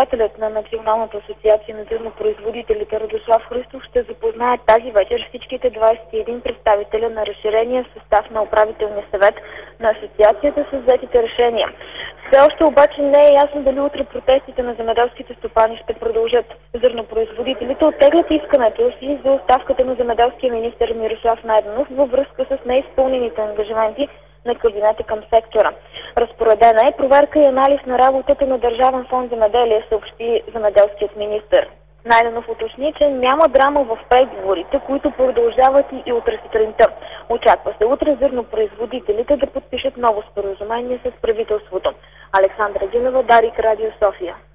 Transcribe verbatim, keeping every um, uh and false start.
Председателят на Националната асоциация на зърнопроизводителите Радослав Христов ще запознае тази вечер всичките двадесет и един представителя на разширения състав на управителния съвет на асоциацията с взетите решения. Все още обаче не е ясно дали утре протестите на земеделските стопани ще продължат. Зърнопроизводителите оттеглят искането си за оставката на земеделския министър Мирослав Найденов във връзка с неизпълнените ангажименти на кабинета към сектора. Разпоредена е проверка и анализ на работата на Държавен фонд земеделие, съобщи земеделският министър. Найденов уточни, че няма драма в преговорите, които продължават и утре сутринта. Очаква се утре зърнопроизводителите да подпишат ново споразумение с правителството. Александра Динова, Дарик, Радио София.